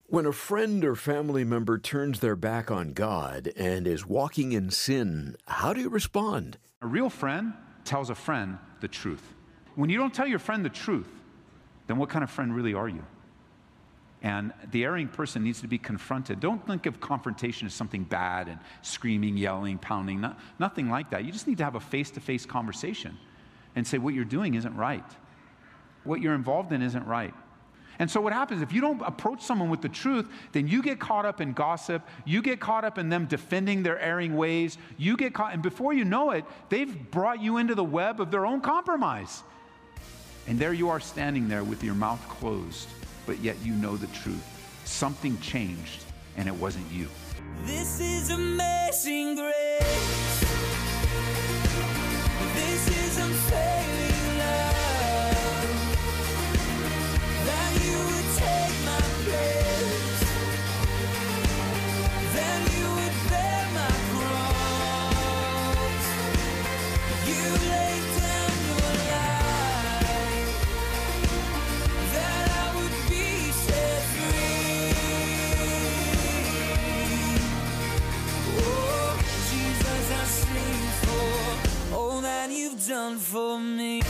When a friend or family member turns their back on God and is walking in sin, how do you respond? A real friend tells a friend the truth. When you don't tell your friend the truth, then what kind of friend really are you? And the erring person needs to be confronted. Don't think of confrontation as something bad and screaming, yelling, pounding, nothing like that. You just need to have a face-to-face conversation and say what you're doing isn't right. What you're involved in isn't right. And so what happens, if you don't approach someone with the truth, then you get caught up in gossip, you get caught up in them defending their erring ways, you get caught, and before you know it, they've brought you into the web of their own compromise. And there you are standing there with your mouth closed, but yet you know the truth. Something changed, and it wasn't you. This is amazing grace. This is unfailing love. That you would take my place. That you would bear my cross. You laid down your life. That I would be set free. Oh, Jesus, I sing for all that you've done for me.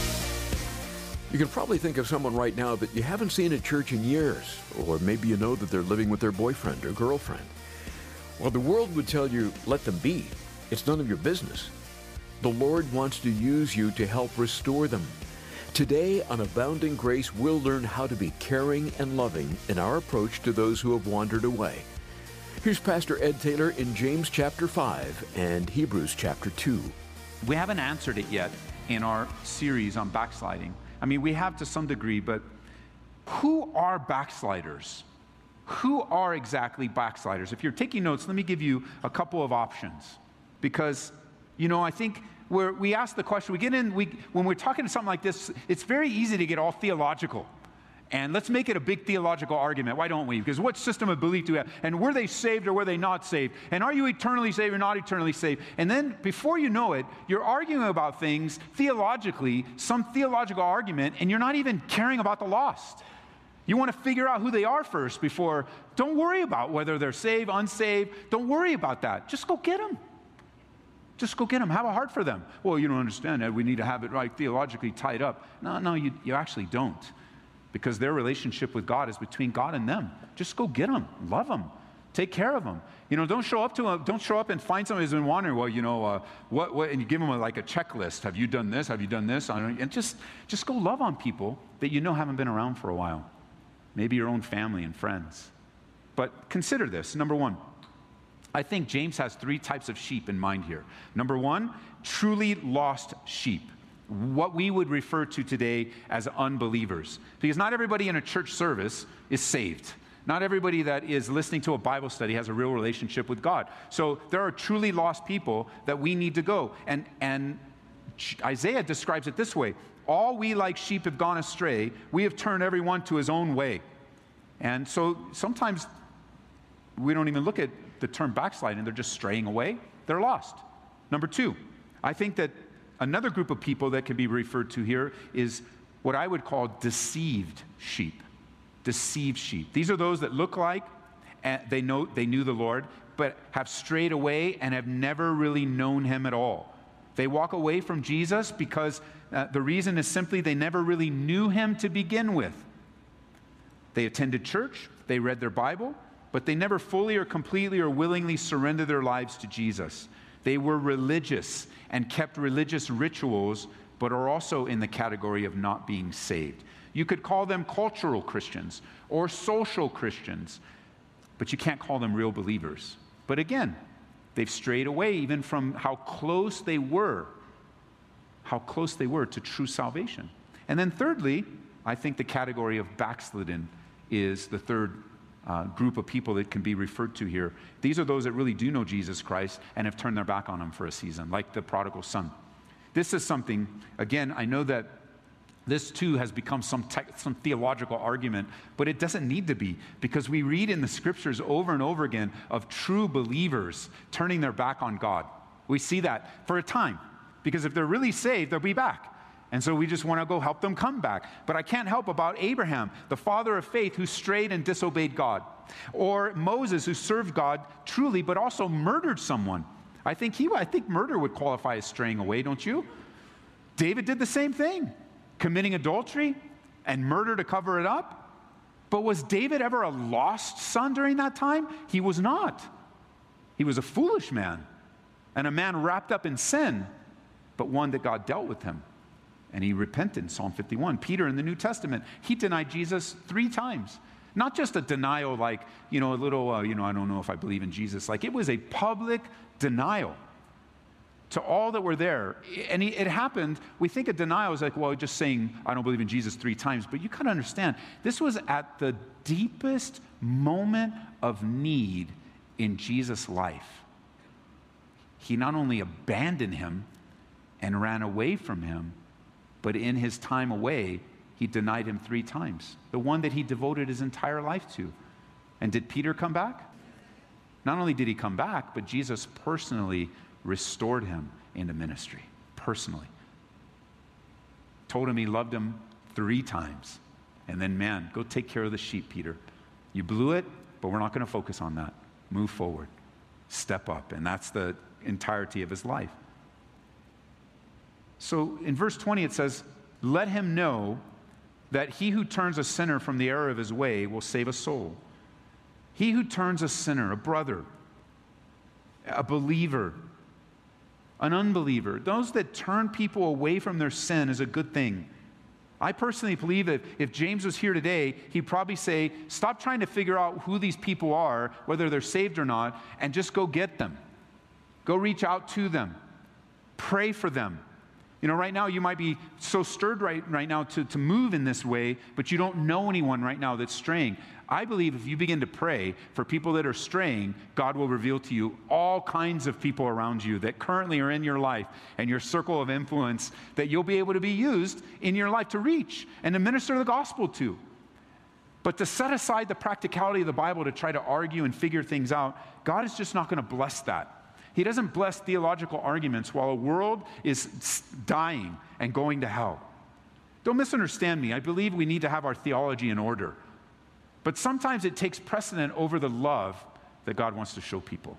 You can probably think of someone right now that you haven't seen at church in years, or maybe you know that they're living with their boyfriend or girlfriend. Well, the world would tell you, let them be. It's none of your business. The Lord wants to use you to help restore them. Today on Abounding Grace, we'll learn how to be caring and loving in our approach to those who have wandered away. Here's Pastor Ed Taylor in James chapter 5 and Hebrews chapter 2. We haven't answered it yet in our series on backsliding. I mean, we have to some degree, but who are backsliders? Who are exactly backsliders? If you're taking notes, let me give you a couple of options. Because, I think we ask the question, when we're talking to something like this, it's very easy to get all theological. And let's make it a big theological argument. Why don't we? Because what system of belief do we have? And were they saved or were they not saved? And are you eternally saved or not eternally saved? And then before you know it, you're arguing about things theologically, some theological argument, and you're not even caring about the lost. You want to figure out who they are first before. Don't worry about whether they're saved, unsaved. Don't worry about that. Just go get them. Just go get them. Have a heart for them. Well, you don't understand that. We need to have it right theologically tied up. No, you actually don't. Because their relationship with God is between God and them. Just go get them, love them, take care of them. Don't show up to them. Don't show up and find somebody who's been wondering. Well, what? And you give them like a checklist. Have you done this? Have you done this? And just go love on people that haven't been around for a while. Maybe your own family and friends. But consider this. Number one, I think James has 3 types of sheep in mind here. Number one, truly lost sheep. What we would refer to today as unbelievers. Because not everybody in a church service is saved. Not everybody that is listening to a Bible study has a real relationship with God. So there are truly lost people that we need to go. And Isaiah describes it this way. All we like sheep have gone astray. We have turned everyone to his own way. And so sometimes we don't even look at the term backsliding. They're just straying away. They're lost. Number 2, I think that another group of people that can be referred to here is what I would call deceived sheep. Deceived sheep. These are those that look like they knew the Lord, but have strayed away and have never really known him at all. They walk away from Jesus because the reason is simply they never really knew him to begin with. They attended church, they read their Bible, but they never fully or completely or willingly surrendered their lives to Jesus. They were religious and kept religious rituals, but are also in the category of not being saved. You could call them cultural Christians or social Christians, but you can't call them real believers. But again, they've strayed away even from how close they were to true salvation. And then thirdly, I think the category of backslidden is the third group of people that can be referred to here. These are those that really do know Jesus Christ and have turned their back on him for a season, like the prodigal son. This is something, again, I know that this too has become some theological argument, but it doesn't need to be, because we read in the scriptures over and over again of true believers turning their back on God. We see that for a time, because if they're really saved, they'll be back. And so we just want to go help them come back. But I can't help about Abraham, the father of faith, who strayed and disobeyed God. Or Moses, who served God truly, but also murdered someone. I think murder would qualify as straying away, don't you? David did the same thing, committing adultery and murder to cover it up. But was David ever a lost son during that time? He was not. He was a foolish man and a man wrapped up in sin, but one that God dealt with him. And he repented in Psalm 51. Peter in the New Testament, he denied Jesus 3 times. Not just a denial like, a little, I don't know if I believe in Jesus. Like, it was a public denial to all that were there. And it happened, we think of denial as like, well, just saying, I don't believe in Jesus 3 times. But you got to understand, this was at the deepest moment of need in Jesus' life. He not only abandoned him and ran away from him, but in his time away, he denied him 3 times. The one that he devoted his entire life to. And did Peter come back? Not only did he come back, but Jesus personally restored him into ministry. Personally. Told him he loved him 3 times. And then, man, go take care of the sheep, Peter. You blew it, but we're not going to focus on that. Move forward. Step up. And that's the entirety of his life. So in verse 20 it says, let him know that he who turns a sinner from the error of his way will save a soul. He who turns a sinner, a brother, a believer, an unbeliever, those that turn people away from their sin is a good thing. I personally believe that if James was here today, he'd probably say, stop trying to figure out who these people are, whether they're saved or not, and just go get them. Go reach out to them. Pray for them. Right now you might be so stirred right now to move in this way, but you don't know anyone right now that's straying. I believe if you begin to pray for people that are straying, God will reveal to you all kinds of people around you that currently are in your life and your circle of influence that you'll be able to be used in your life to reach and to minister the gospel to. But to set aside the practicality of the Bible to try to argue and figure things out, God is just not going to bless that. He doesn't bless theological arguments while a world is dying and going to hell. Don't misunderstand me. I believe we need to have our theology in order. But sometimes it takes precedent over the love that God wants to show people.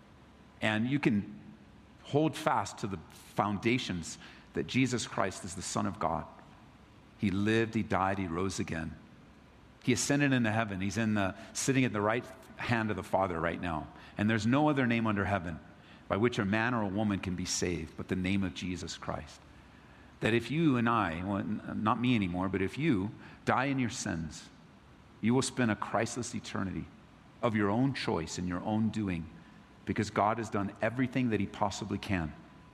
And you can hold fast to the foundations that Jesus Christ is the Son of God. He lived, he died, he rose again. He ascended into heaven. He's sitting at the right hand of the Father right now. And there's no other name under heaven by which a man or a woman can be saved, but the name of Jesus Christ. That if you and I, well, not me anymore, but if you die in your sins, you will spend a Christless eternity of your own choice and your own doing, because God has done everything that he possibly can.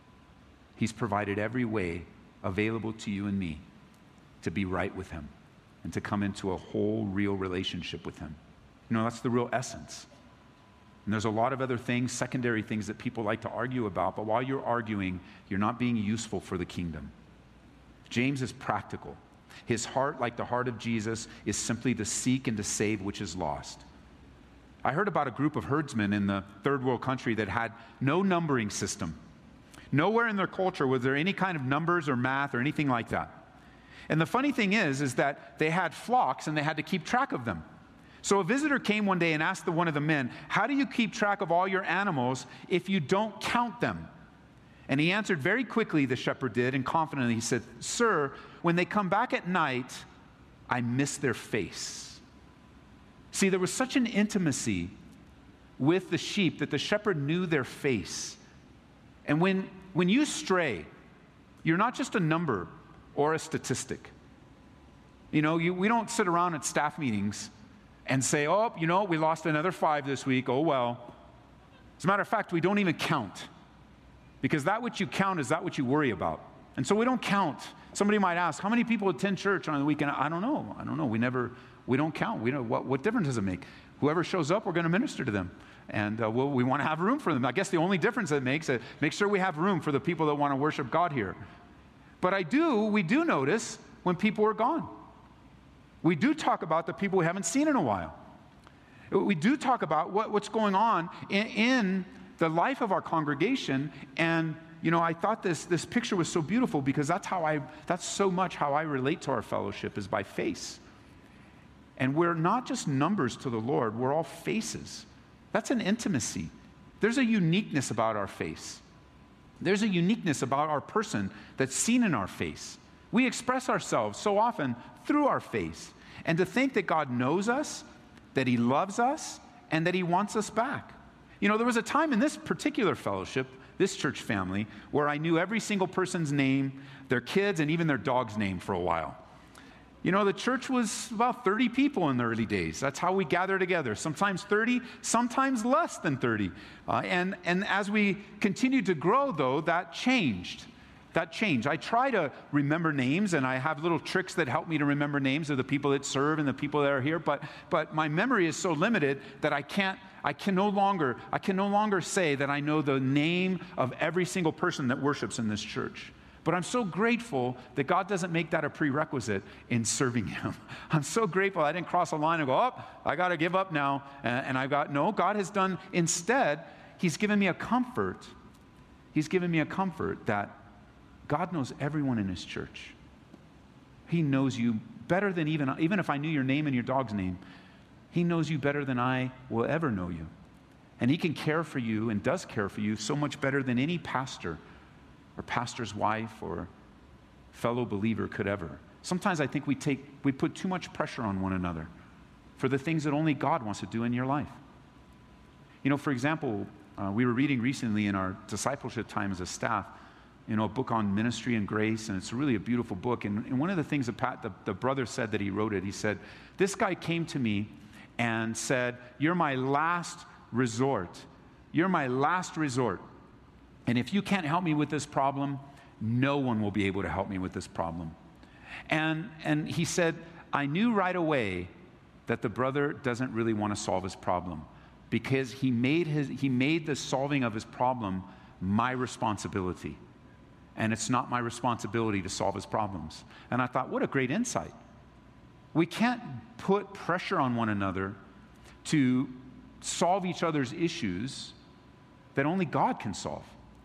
He's provided every way available to you and me to be right with him and to come into a whole, real relationship with him. That's the real essence. And there's a lot of other things, secondary things that people like to argue about, but while you're arguing, you're not being useful for the kingdom. James is practical. His heart, like the heart of Jesus, is simply to seek and to save which is lost. I heard about a group of herdsmen in the third world country that had no numbering system. Nowhere in their culture was there any kind of numbers or math or anything like that. And the funny thing is that they had flocks and they had to keep track of them. So a visitor came one day and asked one of the men, how do you keep track of all your animals if you don't count them? And he answered very quickly, the shepherd did, and confidently. He said, sir, when they come back at night, I miss their face. See, there was such an intimacy with the sheep that the shepherd knew their face. And when you stray, you're not just a number or a statistic. We don't sit around at staff meetings and say, we lost another 5 this week. Oh, well. As a matter of fact, we don't even count. Because that which you count is that which you worry about. And so we don't count. Somebody might ask, how many people attend church on the weekend? I don't know. We don't count. We don't. What difference does it make? Whoever shows up, we're going to minister to them. And we want to have room for them. I guess the only difference that makes it, make sure we have room for the people that want to worship God here. But we do notice when people are gone. We do talk about the people we haven't seen in a while. We do talk about what's going on in the life of our congregation, and I thought this picture was so beautiful because that's so much how I relate to our fellowship is by face. And we're not just numbers to the Lord, we're all faces. That's an intimacy. There's a uniqueness about our face. There's a uniqueness about our person that's seen in our face. We express ourselves so often through our face. And to think that God knows us, that He loves us, and that He wants us back. There was a time in this particular fellowship, this church family, where I knew every single person's name, their kids, and even their dog's name for a while. The church was about 30 people in the early days. That's how we gather together. Sometimes 30, sometimes less than 30. And as we continued to grow, though, that changed. I try to remember names, and I have little tricks that help me to remember names of the people that serve and the people that are here. But my memory is so limited that I can no longer say that I know the name of every single person that worships in this church. But I'm so grateful that God doesn't make that a prerequisite in serving Him. I'm so grateful I didn't cross a line and go, I got to give up now. No, God has done, instead, He's given me a comfort. He's given me a comfort that God knows everyone in His church. He knows you better than even if I knew your name and your dog's name, He knows you better than I will ever know you. And He can care for you and does care for you so much better than any pastor or pastor's wife or fellow believer could ever. Sometimes I think we put too much pressure on one another for the things that only God wants to do in your life. For example, we were reading recently in our discipleship time as a staff, a book on ministry and grace, and it's really a beautiful book. And one of the things that the brother said that he wrote it, he said, this guy came to me and said, you're my last resort. You're my last resort. And if you can't help me with this problem, no one will be able to help me with this problem. And he said, I knew right away that the brother doesn't really want to solve his problem because he made the solving of his problem my responsibility. And it's not my responsibility to solve his problems. And I thought, what a great insight. We can't put pressure on one another to solve each other's issues that only God can solve.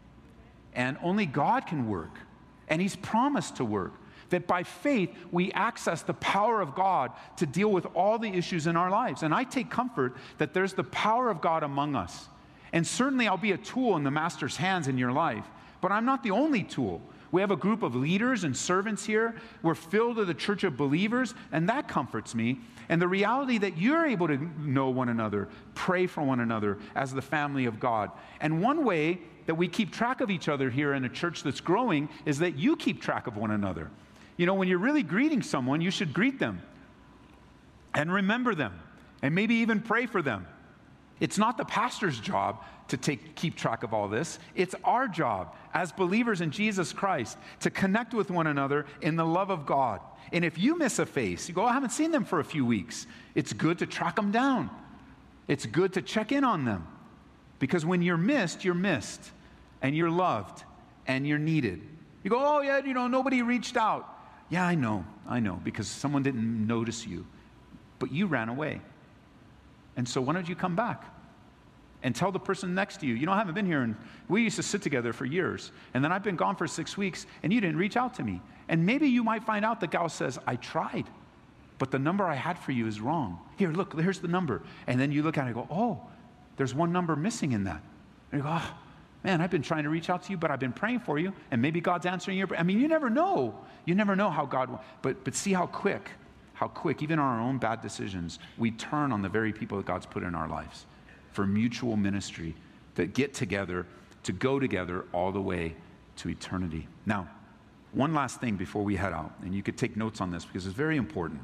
And only God can work. And He's promised to work. That by faith, we access the power of God to deal with all the issues in our lives. And I take comfort that there's the power of God among us. And certainly I'll be a tool in the Master's hands in your life. But I'm not the only tool. We have a group of leaders and servants here. We're filled with a church of believers, and that comforts me. And the reality that you're able to know one another, pray for one another as the family of God. And one way that we keep track of each other here in a church that's growing is that you keep track of one another. When you're really greeting someone, you should greet them and remember them and maybe even pray for them. It's not the pastor's job to keep track of all this. It's our job as believers in Jesus Christ to connect with one another in the love of God. And if you miss a face, you go, I haven't seen them for a few weeks. It's good to track them down. It's good to check in on them. Because when you're missed, and you're loved, and you're needed. You go, oh yeah, nobody reached out. Yeah, I know, because someone didn't notice you. But you ran away. And so why don't you come back? And tell the person next to you, I haven't been here, and we used to sit together for years. And then I've been gone for 6 weeks, and you didn't reach out to me. And maybe you might find out the gal says, I tried, but the number I had for you is wrong. Here, look, here's the number. And then you look at it and go, oh, there's one number missing in that. And you go, oh, man, I've been trying to reach out to you, but I've been praying for you, and maybe God's answering your prayer. I mean, you never know. You never know how God, but see how quick, even on our own bad decisions, we turn on the very people that God's put in our lives for mutual ministry, that get together, to go together all the way to eternity. Now, one last thing before we head out, and you could take notes on this because it's very important.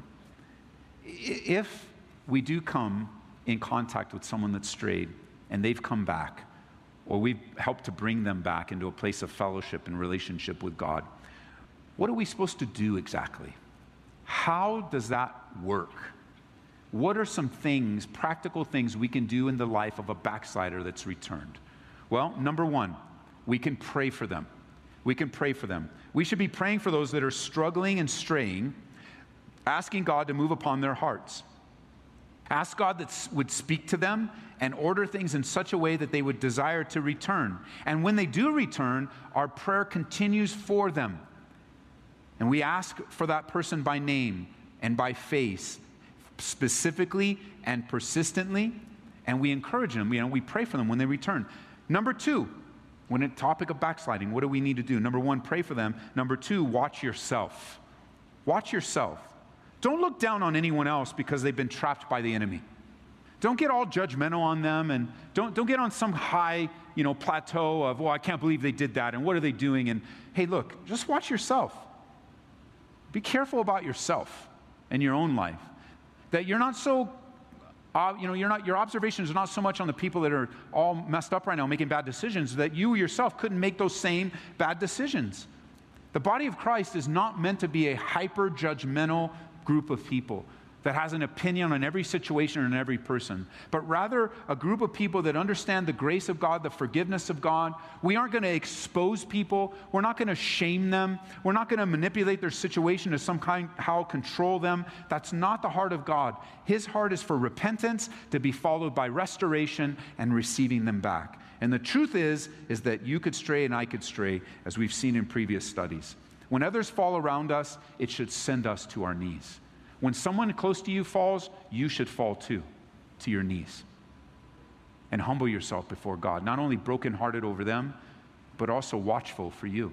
If we do come in contact with someone that's strayed and they've come back, or we've helped to bring them back into a place of fellowship and relationship with God, what are we supposed to do exactly? How does that work? What are some things, practical things we can do in the life of a backslider that's returned? Well, number one, we can pray for them. We can pray for them. We should be praying for those that are struggling and straying, asking God to move upon their hearts. Ask God would speak to them and order things in such a way that they would desire to return. And when they do return, our prayer continues for them. And we ask for that person by name and by face, specifically and persistently, and we encourage them. We pray for them when they return. Number two, when it's topic of backsliding, what do we need to do? Number one, pray for them. Number two, watch yourself. Watch yourself. Don't look down on anyone else because they've been trapped by the enemy. Don't get all judgmental on them, and don't get on some high, plateau of, I can't believe they did that, and what are they doing? And hey, look, just watch yourself. Be careful about yourself and your own life. That you're not so, your observations are not so much on the people that are all messed up right now making bad decisions, that you yourself couldn't make those same bad decisions. The body of Christ is not meant to be a hyper-judgmental group of people that has an opinion on every situation and every person, but rather a group of people that understand the grace of God, the forgiveness of God. We aren't going to expose people. We're not going to shame them. We're not going to manipulate their situation to somehow control them. That's not the heart of God. His heart is for repentance to be followed by restoration and receiving them back. And the truth is that you could stray and I could stray, as we've seen in previous studies. When others fall around us, it should send us to our knees. When someone close to you falls, you should fall too, to your knees. And humble yourself before God. Not only brokenhearted over them, but also watchful for you.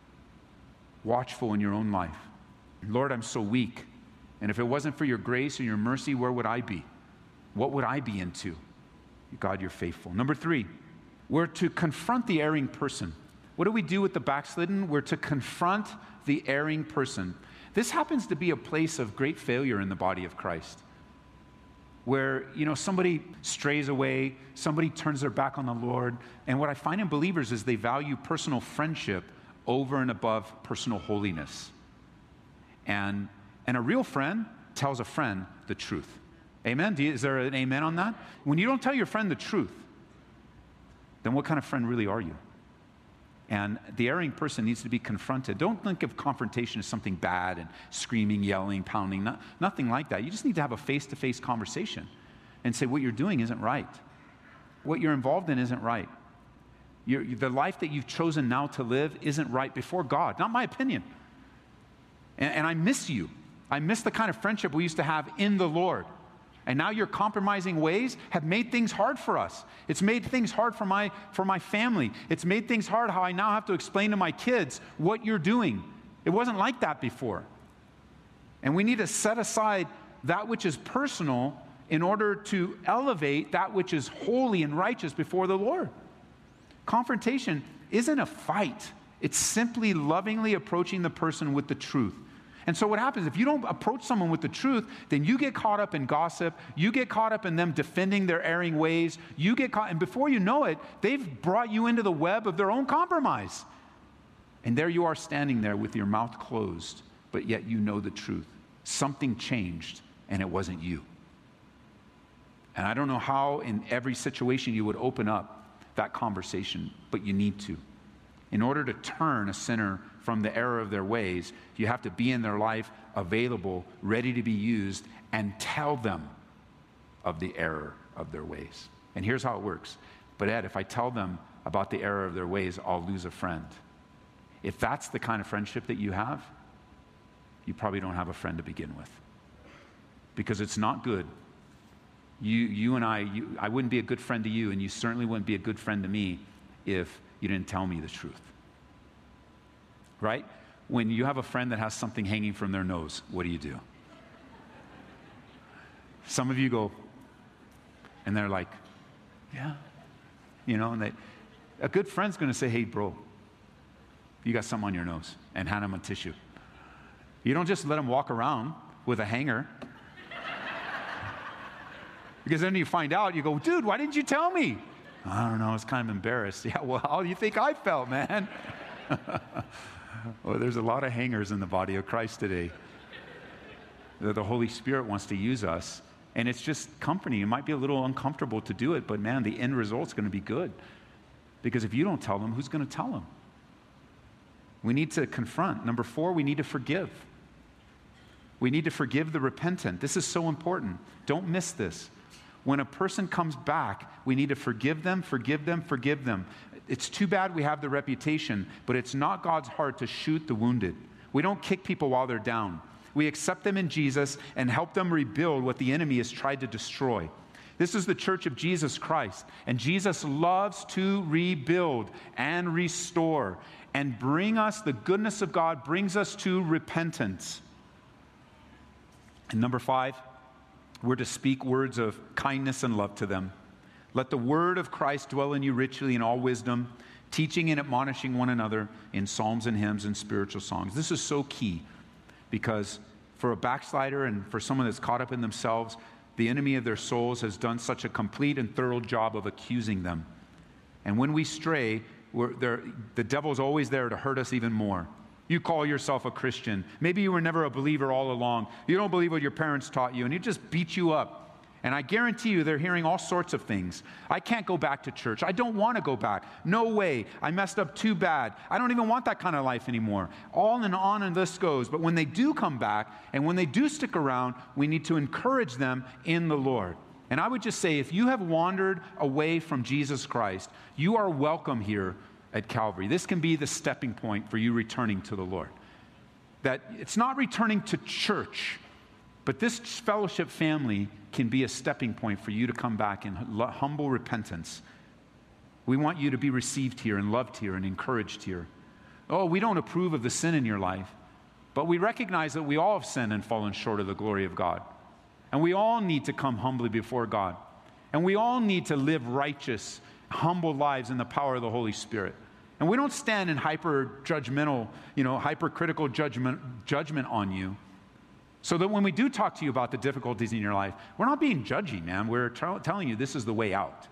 Watchful in your own life. Lord, I'm so weak. And if it wasn't for your grace and your mercy, where would I be? What would I be into? God, you're faithful. Number three, we're to confront the erring person. What do we do with the backslidden? We're to confront the erring person. This happens to be a place of great failure in the body of Christ, where, somebody strays away, somebody turns their back on the Lord, and what I find in believers is they value personal friendship over and above personal holiness. And a real friend tells a friend the truth. Amen? Is there an amen on that? When you don't tell your friend the truth, then what kind of friend really are you? And the erring person needs to be confronted. Don't think of confrontation as something bad and screaming, yelling, pounding. Nothing like that. You just need to have a face-to-face conversation and say what you're doing isn't right. What you're involved in isn't right. The life that you've chosen now to live isn't right before God. Not my opinion. And I miss you. I miss the kind of friendship we used to have in the Lord. And now your compromising ways have made things hard for us. It's made things hard for my family. It's made things hard how I now have to explain to my kids what you're doing. It wasn't like that before. And we need to set aside that which is personal in order to elevate that which is holy and righteous before the Lord. Confrontation isn't a fight. It's simply lovingly approaching the person with the truth. And so what happens, if you don't approach someone with the truth, then you get caught up in gossip, you get caught up in them defending their erring ways, and before you know it, they've brought you into the web of their own compromise. And there you are standing there with your mouth closed, but yet you know the truth. Something changed, and it wasn't you. And I don't know how in every situation you would open up that conversation, but you need to. In order to turn a sinner from the error of their ways, you have to be in their life, available, ready to be used, and tell them of the error of their ways. And here's how it works. But Ed, if I tell them about the error of their ways, I'll lose a friend. If that's the kind of friendship that you have, you probably don't have a friend to begin with. Because it's not good. You and I wouldn't be a good friend to you, and you certainly wouldn't be a good friend to me if you didn't tell me the truth. Right? When you have a friend that has something hanging from their nose, what do? Some of you go, and they're like, yeah. And a good friend's going to say, hey, bro, you got something on your nose, and hand them a tissue. You don't just let them walk around with a hanger. Because then you find out, you go, dude, why didn't you tell me? I don't know, I was kind of embarrassed. Yeah, well, how do you think I felt, man? Well, there's a lot of hangers in the body of Christ today. The Holy Spirit wants to use us, and it's just comforting. It might be a little uncomfortable to do it, but man, the end result's going to be good. Because if you don't tell them, who's going to tell them? We need to confront. Number 4, we need to forgive. We need to forgive the repentant. This is so important. Don't miss this. When a person comes back, we need to forgive them, forgive them, forgive them. It's too bad we have the reputation, but it's not God's heart to shoot the wounded. We don't kick people while they're down. We accept them in Jesus and help them rebuild what the enemy has tried to destroy. This is the church of Jesus Christ, and Jesus loves to rebuild and restore and bring us, the goodness of God brings us to repentance. And number 5, we're to speak words of kindness and love to them. Let the word of Christ dwell in you richly in all wisdom, teaching and admonishing one another in psalms and hymns and spiritual songs. This is so key, because for a backslider and for someone that's caught up in themselves, the enemy of their souls has done such a complete and thorough job of accusing them. And when we stray, the devil's always there to hurt us even more. You call yourself a Christian. Maybe you were never a believer all along. You don't believe what your parents taught you, and he just beat you up. And I guarantee you they're hearing all sorts of things. I can't go back to church. I don't want to go back. No way. I messed up too bad. I don't even want that kind of life anymore. On and this goes. But when they do come back and when they do stick around, we need to encourage them in the Lord. And I would just say, if you have wandered away from Jesus Christ, you are welcome here at Calvary. This can be the stepping point for you returning to the Lord. That it's not returning to church, but this fellowship family can be a stepping point for you to come back in humble repentance. We want you to be received here and loved here and encouraged here. Oh, we don't approve of the sin in your life, but we recognize that we all have sinned and fallen short of the glory of God. And we all need to come humbly before God. And we all need to live righteous, humble lives in the power of the Holy Spirit. And we don't stand in hyper-judgmental, hypercritical judgment on you. So that when we do talk to you about the difficulties in your life, we're not being judgy, man. We're telling you this is the way out.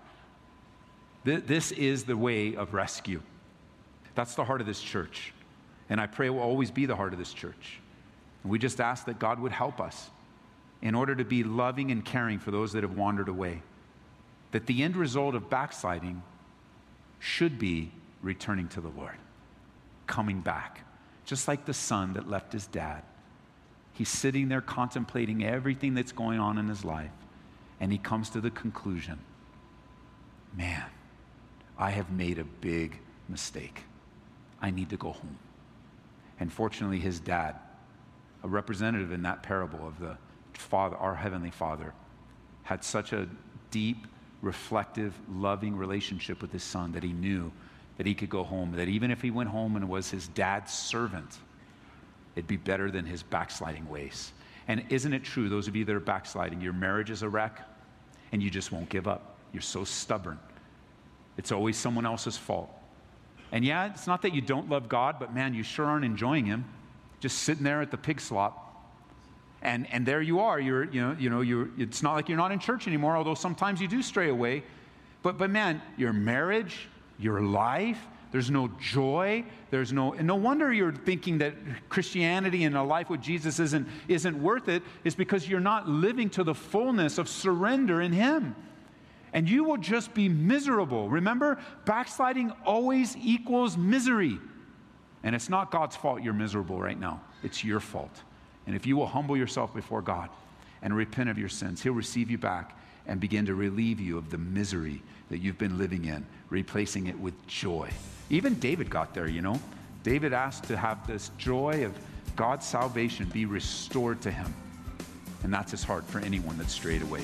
This is the way of rescue. That's the heart of this church. And I pray it will always be the heart of this church. And we just ask that God would help us in order to be loving and caring for those that have wandered away. That the end result of backsliding should be returning to the Lord, coming back. Just like the son that left his dad. He's sitting there contemplating everything that's going on in his life, and he comes to the conclusion, man, I have made a big mistake. I need to go home. And fortunately, his dad, a representative in that parable of the Father, our Heavenly Father, had such a deep, reflective, loving relationship with his son that he knew that he could go home, that even if he went home and was his dad's servant, it'd be better than his backsliding ways. And isn't it true, those of you that are backsliding, your marriage is a wreck and you just won't give up. You're so stubborn. It's always someone else's fault. And yeah, it's not that you don't love God, but man, you sure aren't enjoying him. Just sitting there at the pig slop. And there you are. It's not like you're not in church anymore, although sometimes you do stray away. But man, your marriage, your life, there's no joy. No wonder you're thinking that Christianity and a life with Jesus isn't worth it. It's because you're not living to the fullness of surrender in him. And you will just be miserable. Remember, backsliding always equals misery. And it's not God's fault you're miserable right now. It's your fault. And if you will humble yourself before God and repent of your sins, he'll receive you back and begin to relieve you of the misery that you've been living in, replacing it with joy. Even David got there, David asked to have this joy of God's salvation be restored to him. And that's his heart for anyone that's strayed away.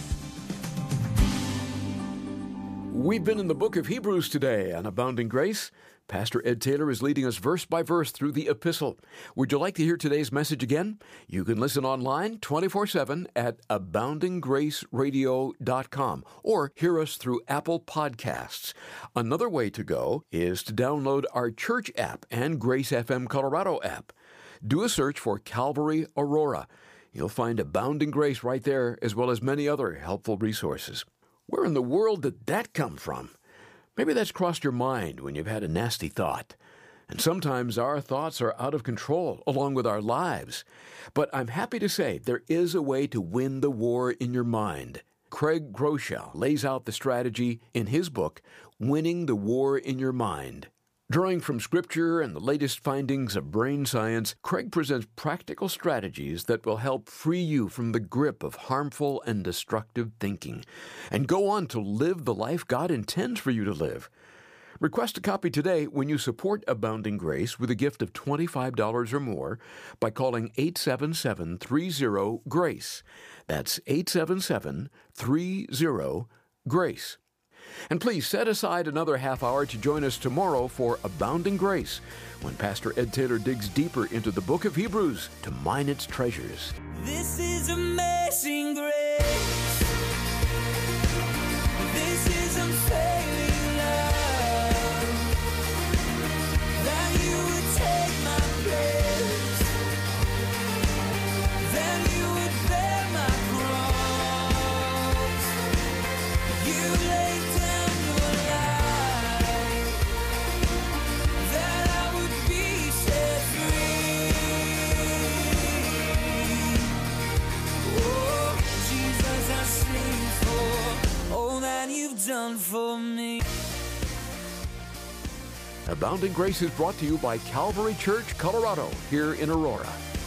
We've been in the book of Hebrews today on Abounding Grace. Pastor Ed Taylor is leading us verse by verse through the epistle. Would you like to hear today's message again? You can listen online 24/7 at aboundinggraceradio.com or hear us through Apple Podcasts. Another way to go is to download our church app and Grace FM Colorado app. Do a search for Calvary Aurora. You'll find Abounding Grace right there, as well as many other helpful resources. Where in the world did that come from? Maybe that's crossed your mind when you've had a nasty thought. And sometimes our thoughts are out of control, along with our lives. But I'm happy to say there is a way to win the war in your mind. Craig Groeschel lays out the strategy in his book, Winning the War in Your Mind. Drawing from Scripture and the latest findings of brain science, Craig presents practical strategies that will help free you from the grip of harmful and destructive thinking and go on to live the life God intends for you to live. Request a copy today when you support Abounding Grace with a gift of $25 or more by calling 877-30-GRACE. That's 877-30-GRACE. And please set aside another half hour to join us tomorrow for Abounding Grace, when Pastor Ed Taylor digs deeper into the book of Hebrews to mine its treasures. This is amazing grace. This is unfailing love. That you would take my place. That you would bear my cross. You laid down your life. That I would be set free. Oh, Jesus, I sing for all that you've done for me. Abounding Grace is brought to you by Calvary Church, Colorado, here in Aurora.